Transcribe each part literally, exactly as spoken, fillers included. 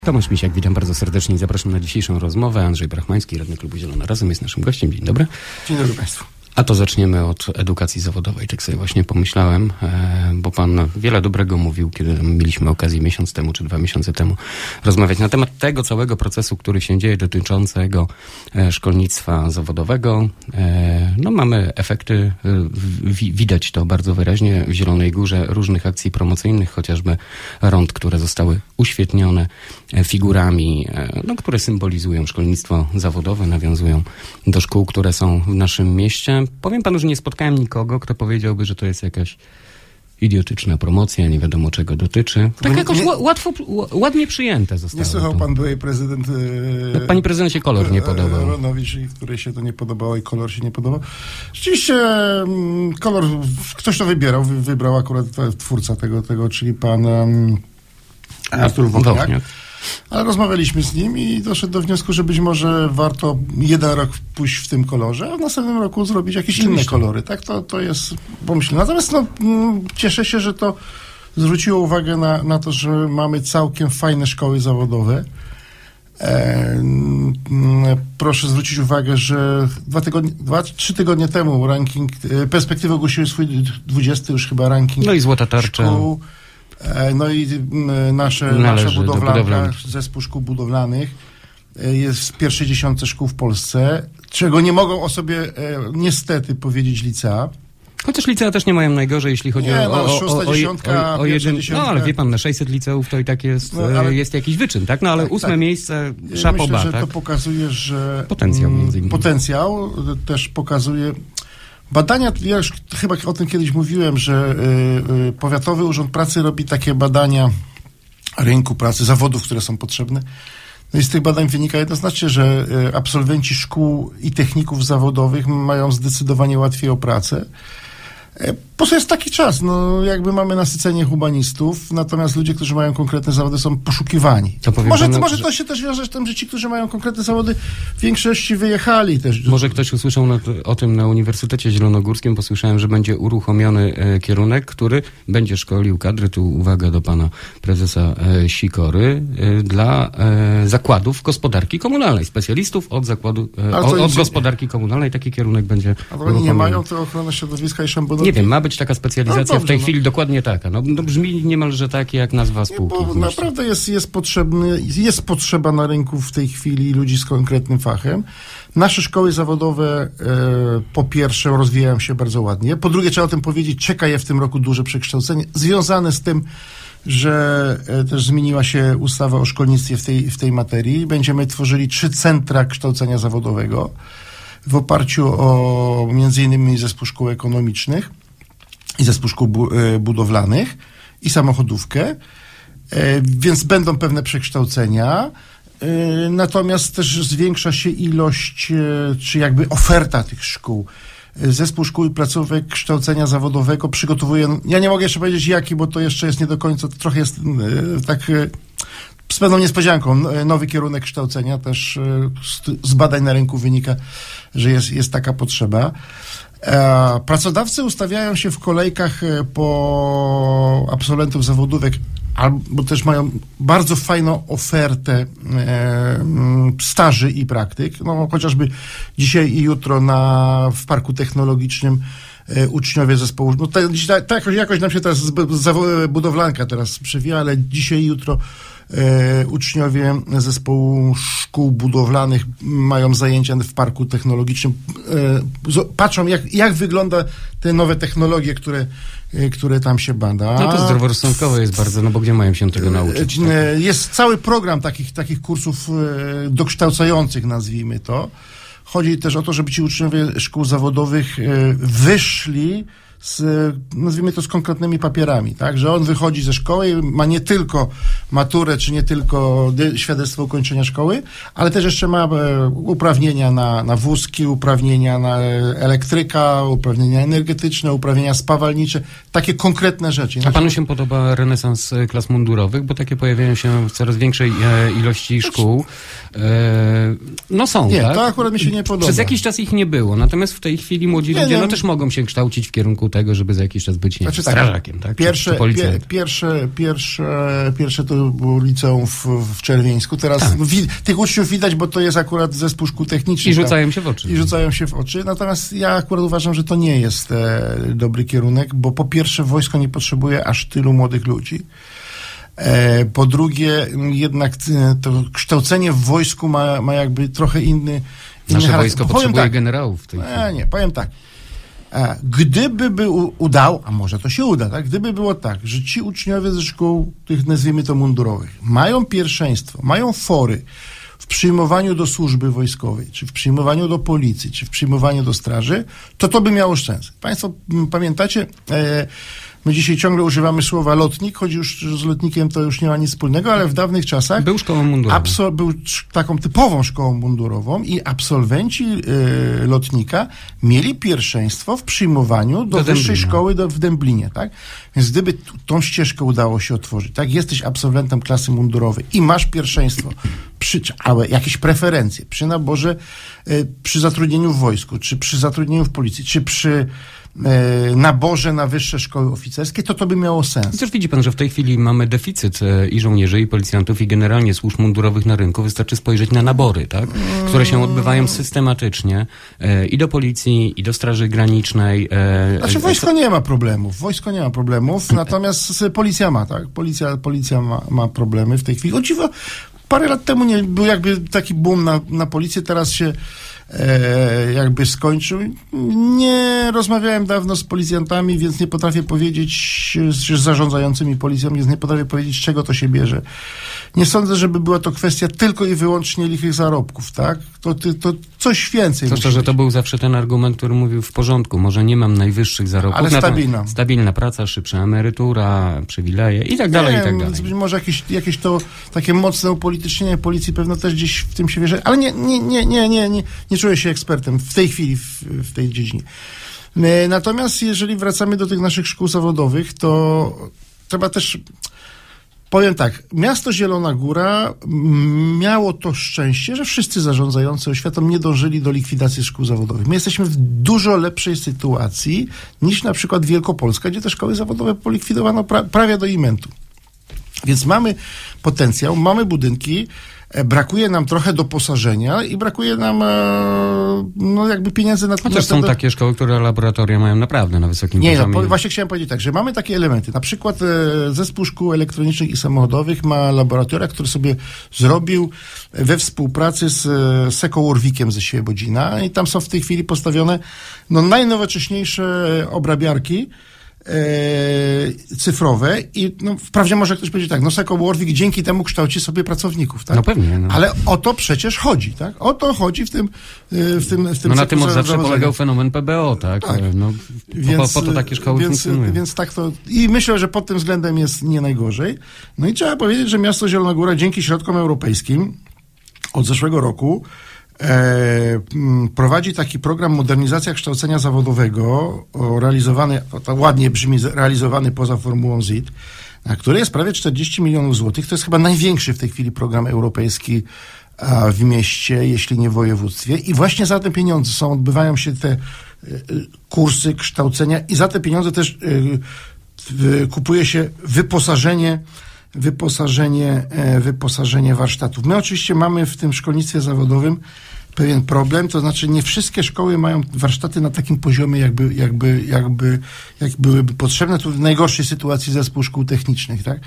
Tomasz Misiak, witam bardzo serdecznie i zapraszam na dzisiejszą rozmowę. Andrzej Brachmański, radny Klubu Zielona Razem, jest naszym gościem. Dzień dobry. Dzień dobry Państwu. A to zaczniemy od edukacji zawodowej. Tak sobie właśnie pomyślałem, bo pan wiele dobrego mówił, kiedy mieliśmy okazję miesiąc temu czy dwa miesiące temu rozmawiać na temat tego całego procesu, który się dzieje dotyczącego szkolnictwa zawodowego. No mamy efekty, widać to bardzo wyraźnie w Zielonej Górze, różnych akcji promocyjnych, chociażby rond, które zostały uświetnione figurami, no, które symbolizują szkolnictwo zawodowe, nawiązują do szkół, które są w naszym mieście. Powiem panu, że nie spotkałem nikogo, kto powiedziałby, że to jest jakaś idiotyczna promocja, nie wiadomo czego dotyczy. Tak jakoś nie, łatwo, ładnie przyjęte zostało. Nie słuchał to. pan byłej prezydent... No, pani prezydencie kolor nie podobał. Ronowicz, której się to nie podobało i kolor się nie podobał. Rzeczywiście kolor, ktoś to wybierał, wybrał akurat twórca tego, tego czyli pan um, Artur Wątniak. Wątniak. Ale rozmawialiśmy z nim i doszedł do wniosku, że być może warto jeden rok pójść w tym kolorze, a w następnym roku zrobić jakieś inne kolory. Tak, to, to jest pomyślne. Natomiast no, cieszę się, że to zwróciło uwagę na, na to, że mamy całkiem fajne szkoły zawodowe. E, proszę zwrócić uwagę, że dwa tygodnie, dwa, trzy tygodnie temu ranking, Perspektywy ogłosiły swój dwudziesty już chyba ranking. No i Złota Tarcza. Szkół. No i nasze, nasza budowlanka, zespół szkół budowlanych jest w pierwszej dziesiątce szkół w Polsce, czego nie mogą o sobie niestety powiedzieć licea. Chociaż licea też nie mają najgorzej, jeśli chodzi nie, o, no, o, szósta, o, dziesiątka, o, o jeden... dziesiątka. No ale wie pan, na sześćset liceów to i tak jest, no, ale... jest jakiś wyczyn, tak? No ale tak, ósme tak. miejsce, szapoba, myślę, że tak? to pokazuje, że... Potencjał między innymi. Potencjał też pokazuje... Badania, ja już chyba o tym kiedyś mówiłem, że y, y, Powiatowy Urząd Pracy robi takie badania rynku pracy, zawodów, które są potrzebne. No i z tych badań wynika jednoznacznie, że y, absolwenci szkół i techników zawodowych mają zdecydowanie łatwiej o pracę. Po prostu jest taki czas, no jakby mamy nasycenie humanistów, natomiast ludzie, którzy mają konkretne zawody, są poszukiwani. Może, panu, może że... to się też wiąże z tym, że ci, którzy mają konkretne zawody, w większości wyjechali też. Może ktoś usłyszał na, o tym na Uniwersytecie Zielonogórskim, bo słyszałem, że będzie uruchomiony e, kierunek, który będzie szkolił kadry, tu uwaga do pana prezesa e, Sikory, e, dla e, zakładów gospodarki komunalnej, specjalistów od zakładu, e, od, od gospodarki komunalnej, taki kierunek będzie A to oni nie mają to ochrony środowiska i szambonowi? Nie wiem, ma być taka specjalizacja, no dobrze, w tej no. chwili dokładnie taka. No, no brzmi niemalże takie jak nazwa spółki. Nie, bo naprawdę jest, jest, potrzebny, jest potrzeba na rynku w tej chwili ludzi z konkretnym fachem. Nasze szkoły zawodowe e, po pierwsze rozwijają się bardzo ładnie. Po drugie trzeba o tym powiedzieć, czeka je w tym roku duże przekształcenie, związane z tym, że e, też zmieniła się ustawa o szkolnictwie w tej, w tej materii. Będziemy tworzyli trzy centra kształcenia zawodowego w oparciu o między innymi zespół szkół ekonomicznych i zespół szkół bu- budowlanych i samochodówkę, e, więc będą pewne przekształcenia, e, natomiast też zwiększa się ilość, e, czy jakby oferta tych szkół. Zespół szkół i placówek kształcenia zawodowego przygotowuje, ja nie mogę jeszcze powiedzieć jaki, bo to jeszcze jest nie do końca, trochę jest e, tak... E, z pewną niespodzianką, nowy kierunek kształcenia, też z badań na rynku wynika, że jest, jest taka potrzeba. Pracodawcy ustawiają się w kolejkach po absolwentów zawodówek, albo też mają bardzo fajną ofertę staży i praktyk. No, chociażby dzisiaj i jutro na, w Parku Technologicznym uczniowie zespołu, no tak, tak jakoś nam się teraz budowlanka teraz przewija, ale dzisiaj i jutro E, uczniowie zespołu szkół budowlanych mają zajęcia w Parku Technologicznym. E, z, patrzą, jak, jak wygląda te nowe technologie, które, e, które tam się bada. No to zdroworozsądkowe jest bardzo, no bo gdzie mają się tego nauczyć? E, tak? Jest cały program takich, takich kursów e, dokształcających, nazwijmy to. Chodzi też o to, żeby ci uczniowie szkół zawodowych e, wyszli z, nazwijmy to, z konkretnymi papierami, tak, że on wychodzi ze szkoły i ma nie tylko maturę, czy nie tylko świadectwo ukończenia szkoły, ale też jeszcze ma e, uprawnienia na, na wózki, uprawnienia na elektryka, uprawnienia energetyczne, uprawnienia spawalnicze, takie konkretne rzeczy. A panu się podoba renesans klas mundurowych, bo takie pojawiają się w coraz większej e, ilości szkół. E, no są, nie, tak? to akurat mi się nie podoba. Przez jakiś czas ich nie było, natomiast w tej chwili młodzi nie, ludzie nie. no też mogą się kształcić w kierunku tego, żeby za jakiś czas być nie, znaczy, tak, strażakiem, tak? Pierwsze, czy, czy pie, pierwsze, pierwsze, pierwsze to było liceum w, w Czerwieńsku. Teraz tak. no, wi- tych uczniów widać, bo to jest akurat zespół szkół technicznych. I rzucają tam, się w oczy. I rzucają się w oczy. Natomiast ja akurat uważam, że to nie jest e, dobry kierunek, bo po pierwsze wojsko nie potrzebuje aż tylu młodych ludzi. E, po drugie, jednak to kształcenie w wojsku ma, ma jakby trochę inny... inny Nasze charakter. wojsko Powiem potrzebuje tak, generałów w tej chwili. Nie, nie, powiem tak. E, gdyby by udał, a może to się uda, tak? Gdyby było tak, że ci uczniowie ze szkół, tych nazwijmy to mundurowych, mają pierwszeństwo, mają fory w przyjmowaniu do służby wojskowej, czy w przyjmowaniu do policji, czy w przyjmowaniu do straży, to to by miało sens. Państwo m, pamiętacie, e, my dzisiaj ciągle używamy słowa lotnik, choć już z lotnikiem to już nie ma nic wspólnego, ale w dawnych czasach był szkołą mundurową. Absol- był taką typową szkołą mundurową i absolwenci y, lotnika mieli pierwszeństwo w przyjmowaniu do, do wyższej Dęblina. szkoły do, w Dęblinie, tak? Więc gdyby t- tą ścieżkę udało się otworzyć, tak? Jesteś absolwentem klasy mundurowej i masz pierwszeństwo, przy, ale jakieś preferencje przy naborze, y, przy zatrudnieniu w wojsku, czy przy zatrudnieniu w policji, czy przy naborze na wyższe szkoły oficerskie, to to by miało sens. Też widzi pan, że w tej chwili mamy deficyt i żołnierzy, i policjantów, i generalnie służb mundurowych na rynku. Wystarczy spojrzeć na nabory, tak? Które się odbywają systematycznie i do policji, i do Straży Granicznej. Znaczy wojsko nie ma problemów. Wojsko nie ma problemów, natomiast policja ma, tak? Policja, policja ma, ma problemy w tej chwili. O dziwo, parę lat temu nie był jakby taki boom na, na policję, teraz się E, jakby skończył. Nie rozmawiałem dawno z policjantami, więc nie potrafię powiedzieć, z, z zarządzającymi policją, więc nie potrafię powiedzieć, z czego to się bierze. Nie sądzę, żeby była to kwestia tylko i wyłącznie lichych zarobków, tak? To, to, to coś więcej. Zwłaszcza, że to był zawsze ten argument, który mówił w porządku. Może nie mam najwyższych zarobków, ale stabilna. Stabilna praca, szybsza emerytura, przywileje i tak dalej, nie, i tak dalej. Być może jakieś, jakieś to takie mocne upolitycznienie policji pewno też gdzieś w tym się wierzy, ale nie, nie, nie, nie, nie, nie, nie czuję się ekspertem w tej chwili w, w tej dziedzinie. Natomiast jeżeli wracamy do tych naszych szkół zawodowych, to trzeba też... Powiem tak, miasto Zielona Góra miało to szczęście, że wszyscy zarządzający oświatą nie dążyli do likwidacji szkół zawodowych. My jesteśmy w dużo lepszej sytuacji niż na przykład Wielkopolska, gdzie te szkoły zawodowe polikwidowano pra- prawie do imentu. Więc mamy potencjał, mamy budynki, brakuje nam trochę doposażenia i brakuje nam e, no jakby pieniędzy na... Chociaż są do... takie szkoły, które laboratoria mają naprawdę na wysokim nie, poziomie. Nie, no, właśnie chciałem powiedzieć tak, że mamy takie elementy. Na przykład e, Zespół Szkół Elektronicznych i Samochodowych ma laboratoria, który sobie zrobił we współpracy z e, Seko Warwickiem ze Świebodzina i tam są w tej chwili postawione no, najnowocześniejsze obrabiarki E, cyfrowe i no, wprawdzie może ktoś powiedzieć tak, no Seko Warwick dzięki temu kształci sobie pracowników, tak? No pewnie. No. Ale o to przecież chodzi, tak? O to chodzi w tym w tym, w tym No na tym od zawsze polegał fenomen P B O, tak? tak. No, więc, po, po to takie szkoły więc, funkcjonują. Więc tak to... I myślę, że pod tym względem jest nie najgorzej. No i trzeba powiedzieć, że miasto Zielona Góra dzięki środkom europejskim od zeszłego roku E, prowadzi taki program modernizacja kształcenia zawodowego o, realizowany, to, to ładnie brzmi, realizowany poza formułą Z I T, na który jest prawie czterdzieści milionów złotych. To jest chyba największy w tej chwili program europejski a, w mieście, jeśli nie w województwie. I właśnie za te pieniądze są, odbywają się te y, kursy kształcenia i za te pieniądze też y, y, kupuje się wyposażenie wyposażenie, wyposażenie warsztatów. My oczywiście mamy w tym szkolnictwie zawodowym pewien problem, to znaczy nie wszystkie szkoły mają warsztaty na takim poziomie, jakby, jakby, jakby, jak byłyby potrzebne. Tu w najgorszej sytuacji zespół szkół technicznych, tak?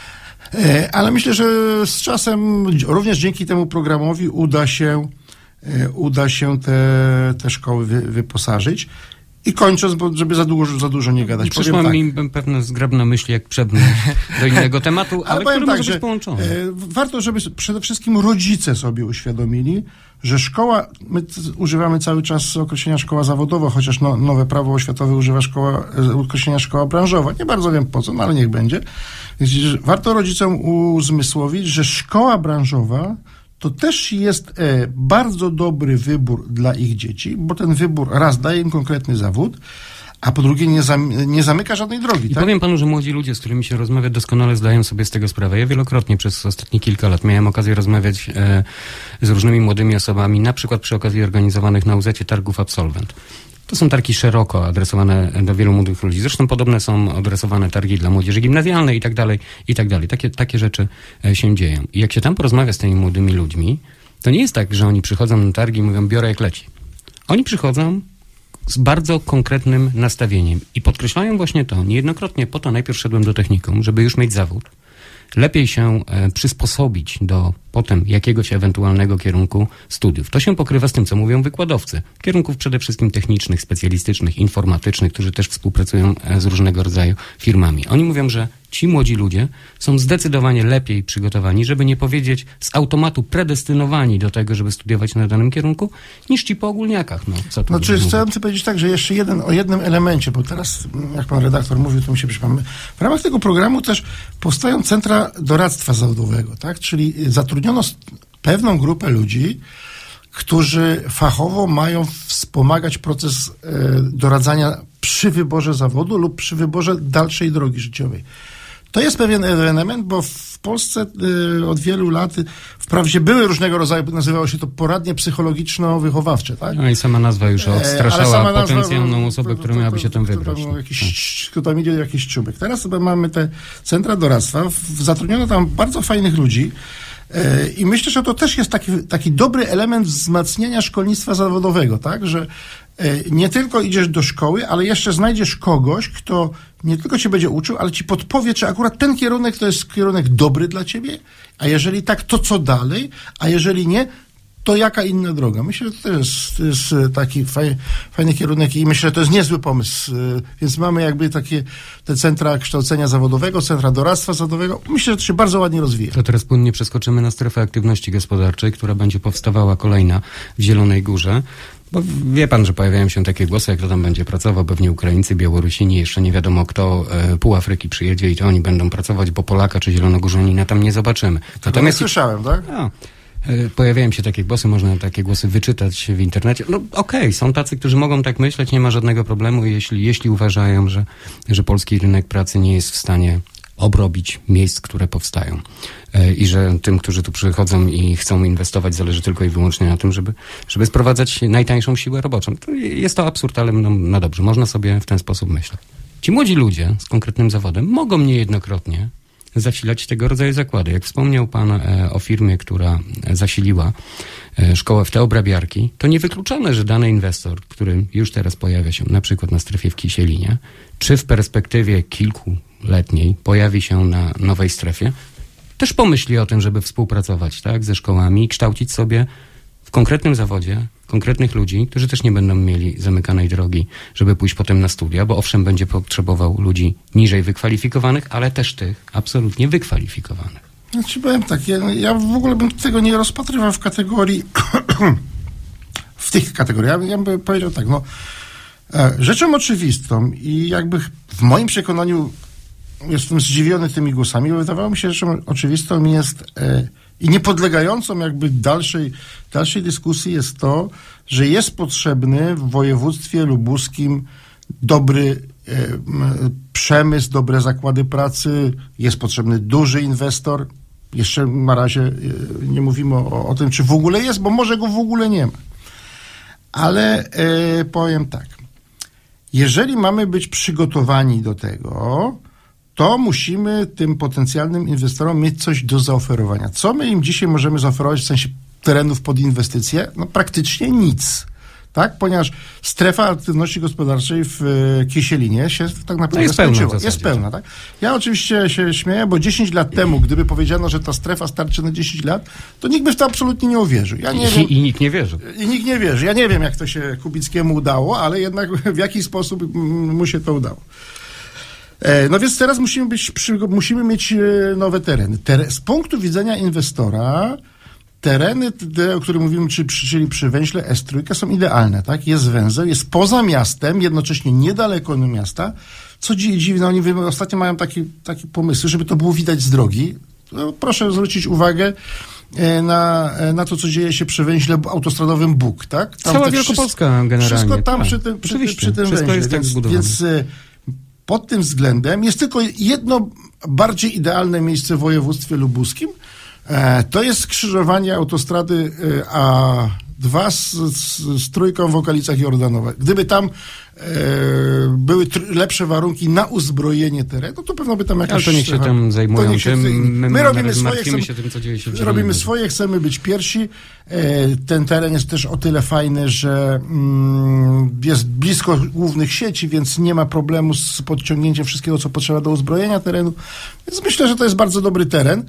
Ale myślę, że z czasem, również dzięki temu programowi uda się, uda się te, te szkoły wy, wyposażyć. I kończąc, bo żeby za dużo, za dużo nie gadać. Przyszła tak. mi pewne zgrabne myśli, jak przebrnąć do innego tematu, ale, ale który tak, może być połączony. E, warto, żeby przede wszystkim rodzice sobie uświadomili, że szkoła, my używamy cały czas określenia szkoła zawodowa, chociaż no, nowe prawo oświatowe używa szkoła, określenia szkoła branżowa. Nie bardzo wiem po co, no ale niech będzie. Więc warto rodzicom uzmysłowić, że szkoła branżowa to też jest e, bardzo dobry wybór dla ich dzieci, bo ten wybór raz daje im konkretny zawód, a po drugie nie, zam, nie zamyka żadnej drogi. I tak? powiem panu, że młodzi ludzie, z którymi się rozmawia, doskonale zdają sobie z tego sprawę. Ja wielokrotnie przez ostatnie kilka lat miałem okazję rozmawiać e, z różnymi młodymi osobami, na przykład przy okazji organizowanych na U Z-cie targów Absolwent. To są targi szeroko adresowane do wielu młodych ludzi. Zresztą podobne są adresowane targi dla młodzieży gimnazjalnej i tak dalej, i tak dalej. Takie, takie rzeczy się dzieją. I jak się tam porozmawia z tymi młodymi ludźmi, to nie jest tak, że oni przychodzą na targi i mówią, biorę jak leci. Oni przychodzą z bardzo konkretnym nastawieniem i podkreślają właśnie to. Niejednokrotnie po to najpierw szedłem do technikum, żeby już mieć zawód. Lepiej się e, przysposobić do potem jakiegoś ewentualnego kierunku studiów. To się pokrywa z tym, co mówią wykładowcy. Kierunków przede wszystkim technicznych, specjalistycznych, informatycznych, którzy też współpracują e, z różnego rodzaju firmami. Oni mówią, że ci młodzi ludzie są zdecydowanie lepiej przygotowani, żeby nie powiedzieć z automatu predestynowani do tego, żeby studiować na danym kierunku, niż ci po ogólniakach. No, co tu znaczy, chciałem chcę powiedzieć tak, że jeszcze jeden, o jednym elemencie, bo teraz, jak pan redaktor mówił, to mi się przypomina. W ramach tego programu też powstają centra doradztwa zawodowego, tak? Czyli zatrudniono pewną grupę ludzi, którzy fachowo mają wspomagać proces e, doradzania przy wyborze zawodu lub przy wyborze dalszej drogi życiowej. To jest pewien element, bo w Polsce y, od wielu lat wprawdzie były różnego rodzaju, nazywało się to poradnie psychologiczno-wychowawcze, tak? No i sama nazwa już odstraszała e, potencjalną osobę, która miałaby się tam wybrać. To, to, to, jakiś, to tam idzie jakiś czubek. Teraz sobie mamy te centra doradztwa, zatrudniono tam bardzo fajnych ludzi, i myślę, że to też jest taki, taki dobry element wzmacniania szkolnictwa zawodowego, tak, że nie tylko idziesz do szkoły, ale jeszcze znajdziesz kogoś, kto nie tylko cię będzie uczył, ale ci podpowie, czy akurat ten kierunek to jest kierunek dobry dla ciebie, a jeżeli tak, to co dalej, a jeżeli nie, to jaka inna droga? Myślę, że to jest, to jest taki fajny, fajny kierunek i myślę, że to jest niezły pomysł. Więc mamy jakby takie te centra kształcenia zawodowego, centra doradztwa zawodowego. Myślę, że to się bardzo ładnie rozwija. To teraz płynnie przeskoczymy na strefę aktywności gospodarczej, która będzie powstawała kolejna w Zielonej Górze. Bo wie pan, że pojawiają się takie głosy, jak to tam będzie pracował, pewnie Ukraińcy, Białorusini, jeszcze nie wiadomo kto, e, pół Afryki przyjedzie i to oni będą pracować, bo Polaka czy Zielonogórzanina tam nie zobaczymy. Natomiast słyszałem, tak? No. Pojawiają się takie głosy, można takie głosy wyczytać w internecie. No okej, okay, są tacy, którzy mogą tak myśleć, nie ma żadnego problemu, jeśli, jeśli uważają, że, że polski rynek pracy nie jest w stanie obrobić miejsc, które powstają. I że tym, którzy tu przychodzą i chcą inwestować, zależy tylko i wyłącznie na tym, żeby, żeby sprowadzać najtańszą siłę roboczą. To jest to absurd, ale no, no dobrze, można sobie w ten sposób myśleć. Ci młodzi ludzie z konkretnym zawodem mogą niejednokrotnie zasilać tego rodzaju zakłady. Jak wspomniał pan e, o firmie, która zasiliła e, szkołę w te obrabiarki, to niewykluczone, że dany inwestor, który już teraz pojawia się na przykład na strefie w Kisielinie, czy w perspektywie kilkuletniej pojawi się na nowej strefie, też pomyśli o tym, żeby współpracować, tak, ze szkołami i kształcić sobie w konkretnym zawodzie konkretnych ludzi, którzy też nie będą mieli zamykanej drogi, żeby pójść potem na studia, bo owszem, będzie potrzebował ludzi niżej wykwalifikowanych, ale też tych absolutnie wykwalifikowanych. Znaczy powiem tak, ja, ja w ogóle bym tego nie rozpatrywał w kategorii w tych kategoriach. Ja bym powiedział tak, no rzeczą oczywistą i jakby w moim przekonaniu jestem zdziwiony tymi głosami, bo wydawało mi się, że rzeczą oczywistą jest e, i niepodlegającą jakby dalszej, dalszej dyskusji jest to, że jest potrzebny w województwie lubuskim dobry e, przemysł, dobre zakłady pracy, jest potrzebny duży inwestor. Jeszcze na razie e, nie mówimy o, o tym, czy w ogóle jest, bo może go w ogóle nie ma. Ale e, powiem tak, jeżeli mamy być przygotowani do tego, to musimy tym potencjalnym inwestorom mieć coś do zaoferowania. Co my im dzisiaj możemy zaoferować w sensie terenów pod inwestycje? No praktycznie nic. Tak? Ponieważ strefa aktywności gospodarczej w Kisielinie się tak naprawdę no jest skończyła. Pełna jest pełna, tak? Ja oczywiście się śmieję, bo dziesięć lat temu, gdyby powiedziano, że ta strefa starczy na dziesięć lat, to nikt by w to absolutnie nie uwierzył. Ja nie I, wiem, I nikt nie wierzy. I nikt nie wierzy. Ja nie wiem, jak to się Kubickiemu udało, ale jednak w jaki sposób mu się to udało. No więc teraz musimy być, musimy mieć nowe tereny. Ter- z punktu widzenia inwestora tereny, te, o których mówimy, czyli przy, czyli przy węźle S trzy są idealne, tak? Jest węzeł, jest poza miastem, jednocześnie niedaleko od miasta. Co dziwne, oni ostatnio mają takie, takie pomysły, żeby to było widać z drogi. No, proszę zwrócić uwagę, na, na to, co dzieje się przy węźle autostradowym Bóg, tak? Tam Cała Wielkopolska generalnie. Wszystko tam tak. przy tym, przy, Oczywiście, przy tym wszystko węźle. jest tak więc, zbudowane. Więc pod tym względem jest tylko jedno bardziej idealne miejsce w województwie lubuskim. To jest skrzyżowanie autostrady A dwa z, z, z trójką w okolicach Jordanowa. Gdyby tam e, były tr- lepsze warunki na uzbrojenie terenu, to pewno by tam jakaś... Ale to niech się tym zajmują. Się, tym, my my robimy swoje, chcemy, się tym, co dzieje się w robimy swoje, chcemy być pierwsi. E, ten teren jest też o tyle fajny, że mm, jest blisko głównych sieci, więc nie ma problemu z podciągnięciem wszystkiego, co potrzeba do uzbrojenia terenu. Więc myślę, że to jest bardzo dobry teren.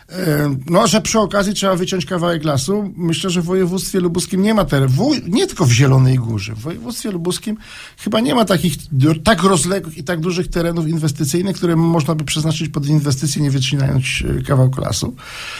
No, że przy okazji trzeba wyciąć kawałek lasu. Myślę, że w województwie lubuskim nie ma terenu, nie tylko w Zielonej Górze, w województwie lubuskim chyba nie ma takich tak rozległych i tak dużych terenów inwestycyjnych, które można by przeznaczyć pod inwestycje, nie wycinając kawałku lasu.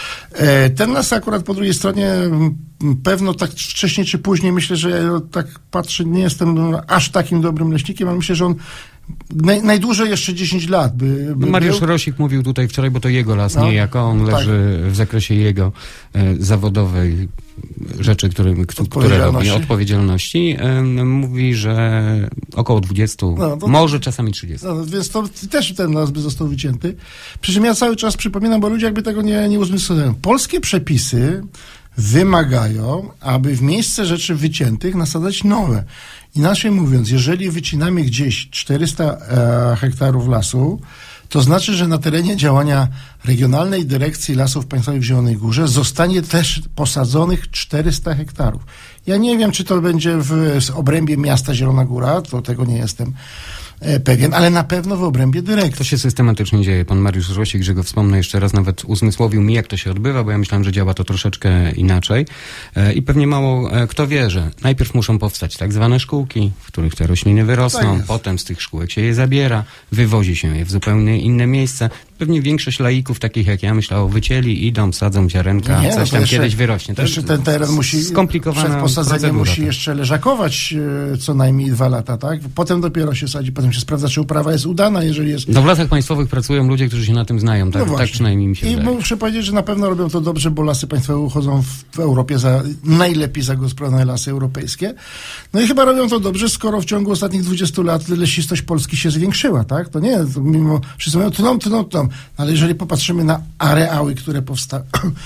Ten las akurat po drugiej stronie pewno tak wcześniej czy później, myślę, że ja tak patrzę, nie jestem aż takim dobrym leśnikiem, ale myślę, że on Naj, najdłużej jeszcze dziesięć lat by, by Mariusz był. Rosik mówił tutaj wczoraj, bo to jego las, no, nie jako on leży tak. w zakresie jego e, zawodowej rzeczy, które, które robi, odpowiedzialności. E, mówi, że około dwudziestu, no, to, może czasami trzydziestu. No, więc to też ten las by został wycięty. Przy czym ja cały czas przypominam, bo ludzie jakby tego nie, nie uzmysłowiają. Polskie przepisy wymagają, aby w miejsce rzeczy wyciętych nasadzać nowe. Inaczej mówiąc, jeżeli wycinamy gdzieś czterysta e, hektarów lasu, to znaczy, że na terenie działania Regionalnej Dyrekcji Lasów Państwowych w Zielonej Górze zostanie też posadzonych czterysta hektarów. Ja nie wiem, czy to będzie w obrębie miasta Zielona Góra, to tego nie jestem pewien, ale na pewno w obrębie dyrekcji. To się systematycznie dzieje. Pan Mariusz Rosik, że go wspomnę jeszcze raz, nawet uzmysłowił mi, jak to się odbywa, bo ja myślałem, że działa to troszeczkę inaczej. I pewnie mało kto wie, że najpierw muszą powstać tak zwane szkółki, w których te rośliny wyrosną, tak potem z tych szkółek się je zabiera, wywozi się je w zupełnie inne miejsce. Pewnie większość laików, takich jak ja, myślało, wycięli, idą, sadzą ziarenka, nie, coś no tam jeszcze, kiedyś wyrośnie. To jeszcze ten teren musi, skomplikowana przed posadzeniem musi tak. jeszcze leżakować e, co najmniej dwa lata, tak? Potem dopiero się sadzi, potem się sprawdza, czy uprawa jest udana, jeżeli jest... No w Lasach Państwowych pracują ludzie, którzy się na tym znają, tak, no tak przynajmniej mi się I wydaje. muszę powiedzieć, że na pewno robią to dobrze, bo Lasy Państwowe uchodzą w, w Europie za najlepiej zagospodarowane lasy europejskie. No i chyba robią to dobrze, skoro w ciągu ostatnich dwudziestu lat lesistość Polski się zwiększyła, tak? To nie, to mimo... Wszyscy mówią, tną, tną, tną. Ale jeżeli popatrzymy na areały, które powstały...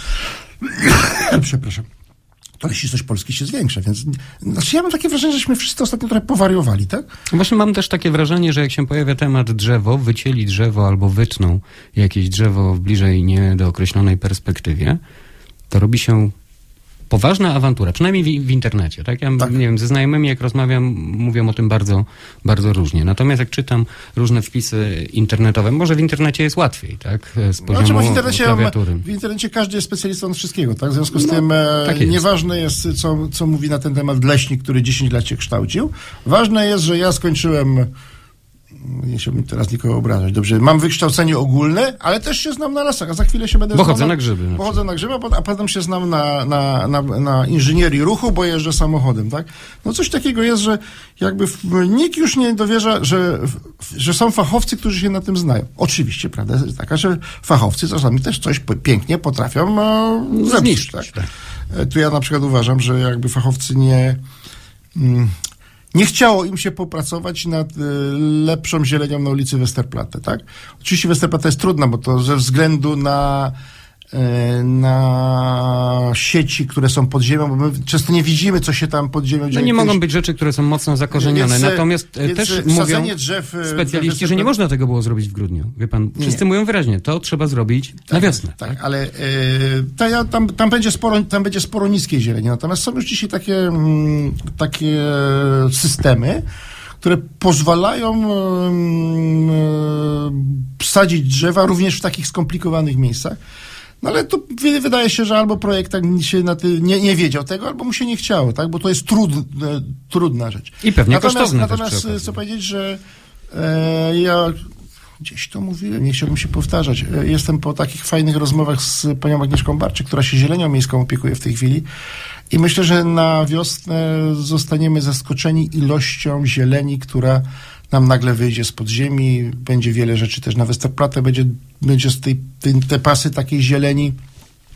Przepraszam. To lesistość Polski się zwiększa, więc znaczy ja mam takie wrażenie, żeśmy wszyscy ostatnio trochę powariowali, tak? Właśnie mam też takie wrażenie, że jak się pojawia temat drzewo, wycięli drzewo albo wytną jakieś drzewo w bliżej niedookreślonej perspektywie, to robi się poważna awantura, przynajmniej w, w internecie, tak? Ja tak. nie wiem, ze znajomymi jak rozmawiam, mówią o tym bardzo, bardzo różnie. Natomiast jak czytam różne wpisy internetowe, może w internecie jest łatwiej, tak? Z poziomu znaczy, w internecie, klawiatury. W internecie każdy jest specjalistą od wszystkiego, tak? W związku z no, tym tak e, nieważne jest, co, co mówi na ten temat leśnik, który dziesięć lat się kształcił. Ważne jest, że ja skończyłem... Nie chciałbym teraz nikogo obrażać. Dobrze, mam wykształcenie ogólne, ale też się znam na lasach, a za chwilę się będę... Bo chodzę na, na grzyby. Bo chodzę na grzyby, a potem się znam na, na, na, na inżynierii ruchu, bo jeżdżę samochodem, tak? No coś takiego jest, że jakby nikt już nie dowierza, że, że są fachowcy, którzy się na tym znają. Oczywiście, prawda jest taka, że fachowcy czasami też coś pięknie potrafią no, zrobić, tak? tak? Tu ja na przykład uważam, że jakby fachowcy nie... Mm, Nie chciało im się popracować nad y, lepszą zielenią na ulicy Westerplatte, tak? Oczywiście Westerplatte jest trudna, bo to ze względu na, y, na sieci, które są pod ziemią, bo my często nie widzimy, co się tam pod ziemią dzieje. No nie mogą być rzeczy, które są mocno zakorzenione. Więc, Natomiast więc też mówią drzew, specjaliści, że nie można tego było zrobić w grudniu. Wie pan, wszyscy nie. mówią wyraźnie, to trzeba zrobić tak, na wiosnę. Tak, tak. ale y, ta, tam, tam, będzie sporo, tam będzie sporo niskiej zieleni. Natomiast są już dzisiaj takie, mm, takie systemy, które pozwalają y, sadzić drzewa również w takich skomplikowanych miejscach. No ale to wydaje się, że albo projektant się na ty, nie, nie wiedział tego, albo mu się nie chciało, tak? Bo to jest trudne, trudna rzecz. I pewnie natomiast, kosztowne Natomiast też chcę powiedzieć, że e, ja gdzieś to mówiłem, nie chciałbym się powtarzać. Jestem po takich fajnych rozmowach z panią Agnieszką Barczyk, która się zielenią miejską opiekuje w tej chwili i myślę, że na wiosnę zostaniemy zaskoczeni ilością zieleni, która nam nagle wyjdzie z podziemi, będzie wiele rzeczy też na Westerplatte, będzie, będzie z tej, tej, te pasy takiej zieleni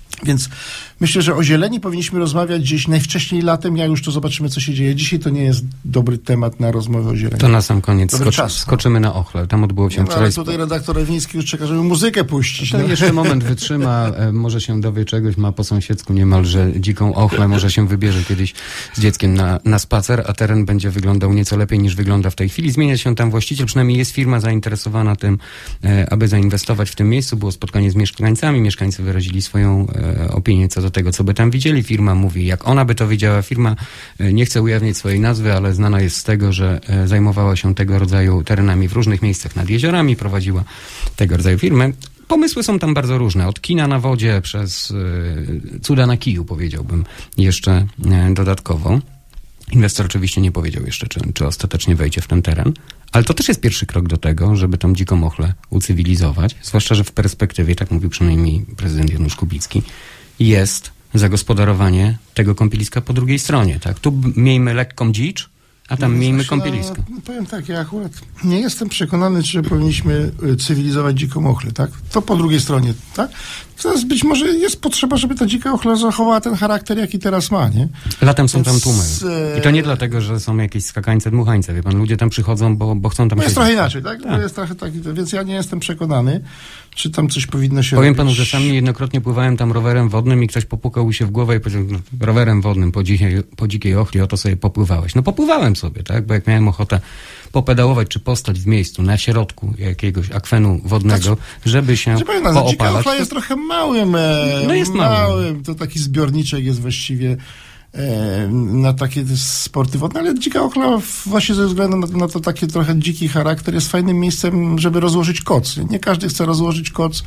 Więc myślę, że o zieleni powinniśmy rozmawiać gdzieś najwcześniej latem, jak już to zobaczymy, co się dzieje. Dzisiaj to nie jest dobry temat na rozmowę o zieleni. To na sam koniec Dobry skoczy, czas, skoczymy na Ochle. Tam odbyło się no, wczoraj... ale tutaj redaktor Ewiński już czeka, żeby muzykę puścić. To no. jeszcze moment wytrzyma, e, może się dowie czegoś, ma po sąsiedzku niemalże dziką Ochlę, może się wybierze kiedyś z dzieckiem na, na spacer, a teren będzie wyglądał nieco lepiej niż wygląda w tej chwili. Zmienia się tam właściciel, przynajmniej jest firma zainteresowana tym, e, aby zainwestować w tym miejscu. Było spotkanie z mieszkańcami, mieszkańcy wyrazili swoją e, opinię co do tego, co by tam widzieli. Firma mówi, jak ona by to widziała. Firma e, nie chce ujawnić swojej nazwy, ale znana jest z tego, że e, zajmowała się tego rodzaju terenami w różnych miejscach nad jeziorami, prowadziła tego rodzaju firmy. Pomysły są tam bardzo różne. Od kina na wodzie przez e, cuda na kiju, powiedziałbym jeszcze e, dodatkowo. Inwestor oczywiście nie powiedział jeszcze, czy, czy ostatecznie wejdzie w ten teren, ale to też jest pierwszy krok do tego, żeby tą dziką Ochlę ucywilizować, zwłaszcza, że w perspektywie, tak mówił przynajmniej prezydent Janusz Kubicki, jest zagospodarowanie tego kąpieliska po drugiej stronie. Tak? Tu miejmy lekką dzicz, a tam No, miejmy znaczy, kąpielisko. No, powiem tak, ja akurat nie jestem przekonany, czy powinniśmy cywilizować dziką Ochlę, tak? To po drugiej stronie, tak? Teraz być może jest potrzeba, żeby ta dzika Ochla zachowała ten charakter, jaki teraz ma, nie? Latem są Więc, tam tłumy. I to nie dlatego, że są jakieś skakańce, dmuchańce, wie pan, ludzie tam przychodzą, bo, bo chcą tam No jest siedzieć. trochę inaczej, tak? Tak. Jest trochę tak, więc ja nie jestem przekonany, czy tam coś powinno się Powiem robić. panu, że sam niejednokrotnie pływałem tam rowerem wodnym i ktoś popukał się w głowę i powiedział, no, rowerem wodnym po dzikiej, po dzikiej Ochli, oto sobie popływałeś. No popływałem sobie, tak? Bo jak miałem ochotę popedałować czy postać w miejscu, na środku jakiegoś akwenu wodnego, Znaczy, żeby się Czy powiem, no, dzika poopalać. Ochla jest trochę małym, e, No jest małym. To taki zbiorniczek jest właściwie e, na takie sporty wodne, ale dzika Ochla właśnie ze względu na, na to taki trochę dziki charakter jest fajnym miejscem, żeby rozłożyć koc. Nie każdy chce rozłożyć koc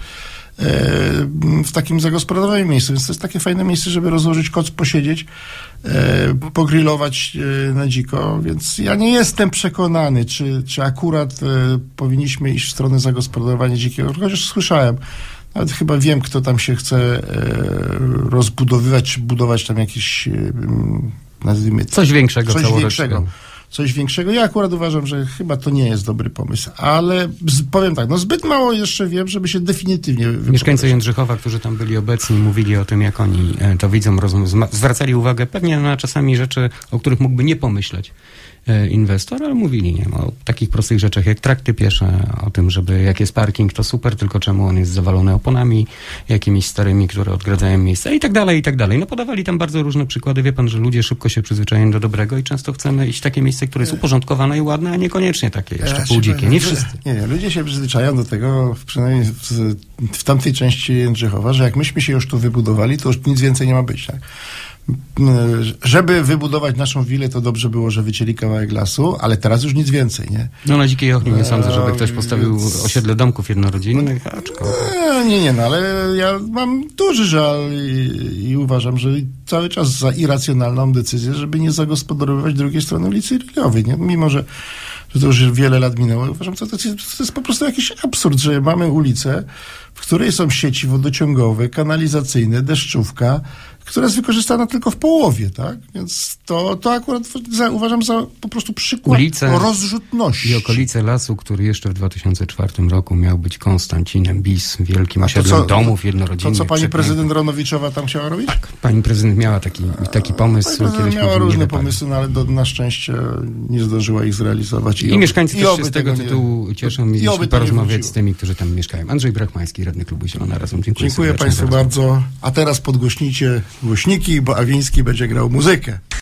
w takim zagospodarowanym miejscu, więc to jest takie fajne miejsce, żeby rozłożyć koc, posiedzieć, e, pogrillować e, na dziko, więc ja nie jestem przekonany, czy, czy akurat e, powinniśmy iść w stronę zagospodarowania dzikiego, chociaż słyszałem, nawet chyba wiem, kto tam się chce e, rozbudowywać, czy budować tam jakieś, e, nazwijmy, Coś większego, coś całorocznego. większego. Coś większego. Ja akurat uważam, że chyba to nie jest dobry pomysł, ale z, powiem tak, no zbyt mało jeszcze wiem, żeby się definitywnie wypowiedzieć. Mieszkańcy Jędrzychowa, którzy tam byli obecni, mówili o tym, jak oni e, to widzą, rozum- zwracali uwagę pewnie na czasami rzeczy, o których mógłby nie pomyśleć e, inwestor, ale mówili, nie wiem, o takich prostych rzeczach jak trakty piesze, o tym, żeby jak jest parking, to super, tylko czemu on jest zawalony oponami jakimiś starymi, które odgradzają miejsca i tak dalej, i tak dalej. No podawali tam bardzo różne przykłady. Wie pan, że ludzie szybko się przyzwyczajają do dobrego i często chcemy iść w takie miejsce, które jest uporządkowane i ładne, a niekoniecznie takie jeszcze Ja półdzikie. Nie wszyscy. Nie, nie, ludzie się przyzwyczajają do tego, przynajmniej w, w tamtej części Jędrzychowa, że jak myśmy się już tu wybudowali, to już nic więcej nie ma być, tak? Żeby wybudować naszą willę, to dobrze było, że wycięli kawałek lasu, ale teraz już nic więcej, nie? No na Dzikiej Ochli nie sądzę, żeby ktoś postawił Więc- osiedle domków jednorodzinnych, aczkolwiek. Nie, nie, nie, no ale ja mam duży żal i, i uważam, że cały czas za irracjonalną decyzję, żeby nie zagospodarowywać drugiej strony ulicy Ryliowej, nie? Mimo, że, że to już wiele lat minęło, uważam, że to, to jest po prostu jakiś absurd, że mamy ulicę, w której są sieci wodociągowe, kanalizacyjne, deszczówka, która jest wykorzystana tylko w połowie, tak? Więc to, to akurat za, uważam za po prostu przykład Ulice rozrzutności. I okolice lasu, który jeszcze w dwa tysiące czwartym roku miał być Konstancinem Bis, wielkim A to osiedlem co- domów To jednorodzinnych. co pani przepięknych. prezydent Ronowiczowa tam chciała robić? Tak, pani prezydent miała taki, taki pomysł. Pani prezydent kiedyś miała później nie różne wypalił. pomysły, no ale do, na szczęście nie zdążyła ich zrealizować. I oby- mieszkańcy i też oby się z tego nie- tytułu cieszą i i oby jeśli to nie porozmawiać wróciło. z tymi, którzy tam mieszkają. Andrzej Brachmański, radny Klubu Zielona Razem. Dziękuję, Dziękuję serdecznie Państwu za rozmowę. bardzo. A teraz podgłośnijcie głośniki, bo Awiński będzie grał muzykę.